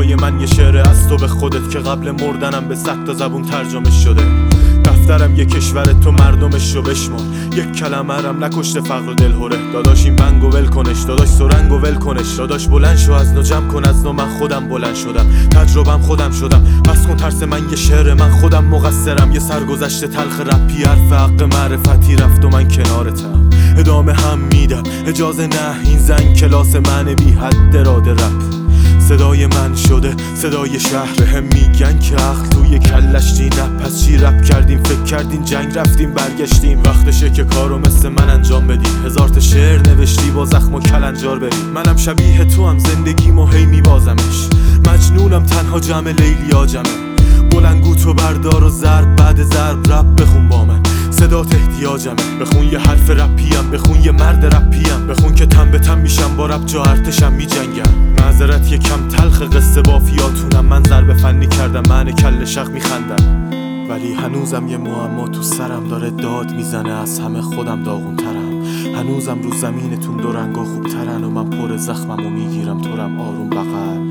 صدای من یه شعر از تو به خودت که قبل مردنم به 100 تا زبون ترجمه شده. دفترم یه کشور تو مردمش رو بشمار، یک کلمه رم نکشته فقر و دلهوره. داداش این بنگو ول کنش، داداش سرنگو ول کنش، داداش بلند شو از نو جمع کن از نو. من خودم بلند شدم، تجربم خودم شدم. بس کن ترس من یه شعر، من خودم مقصرم. یه سرگذشت تلخ رپی حرف حق معرفتی رفت و من کنارتم. ادامه هم میدم، اجازه نه، این زنگ کلاس من بی حد اراده رپ. صدای من شده صدای شهر، هم میگن که عقل توی کلشتی. نه پس چی رپ کردیم، فکر کردیم جنگ رفتیم برگشتیم. وقتشه که کارو مثل من انجام بدیم. 1000 تا شعر نوشتی با زخم و کلنجار بریم. منم شبیه تو هم زندگیمو هی میبازمش. مجنونم تنها جمع لیلیا جمعه. بلنگو تو بردار و ضرب بعد ضرب رپ بخون با من. صدات احتیاجمه، بخون یه حرف رپیم، بخون یه مرد رپیم. بخون که تن به تن میشم با رپ، جا ارتشم میجنگم. معذرت یه کم تلخ قصه بافیاتونم. من ضرب فنی کردم، من کل شق میخندم. ولی هنوزم یه معما تو سرم داره داد میزنه. از همه خودم داغون ترم. هنوزم رو زمینتون دو رنگا خوب ترن و من پر زخمم و میگیرم تورم آروم بغل.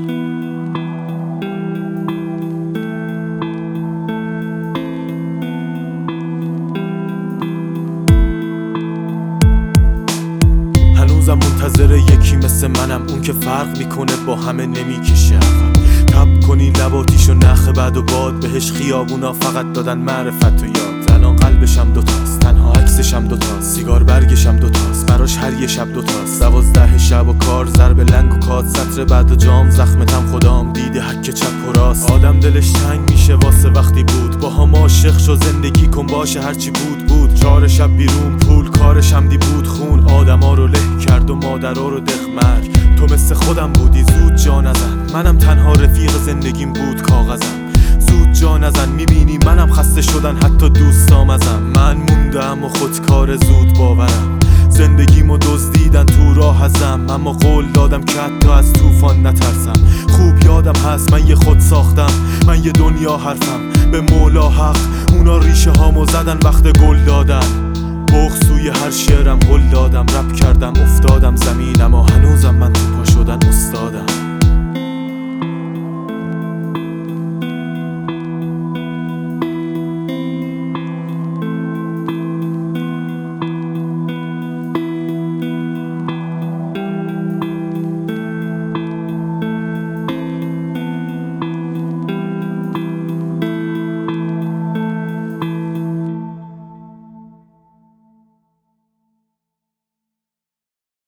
هنوزم منتظر یکی مثل منم، اون که فرق میکنه با همه نمیکشه. تب کنی لباتیشو نخ بعد و باد بهش. خیابونا فقط دادن معرفت و یاد. الان قلبشم دوتاست، تنها عکسشم دوتاست. سیگار برگشم دوتاست، براش هر یه شب دوتاست. 12 شب و کار، ضرب لنگ و کات، سطر بعد و جام. زخمتم خدام دیده حک چپ و راست. آدم دلش تنگ میشه واسه وقتی بود با هم عاشق شو. زندگی کن باشه هرچی بود. 4 شب بیرون پول، کارش همدی بود خون. آدما رو له کرد و مادرها رو دخمر. تو مثل خودم بودی زود جا نزن. منم تنها رفیق زندگیم بود کاغذم. زود جا نزن، میبینی منم خسته شدن حتی دوستام ازم. من موندم و خودکار زود باورم. زندگیمو دزدیدن تو راه ازم. اما قول دادم که حتی از طوفان نترسم. خوب یادم هست من یه خود ساختم، من یه دنیا حرفم به مولا حق. اونا ریشه هامو زدن وقت گل دادن. بغض توی هر شعرم هل دادم. رپ کردم افتادم زمین.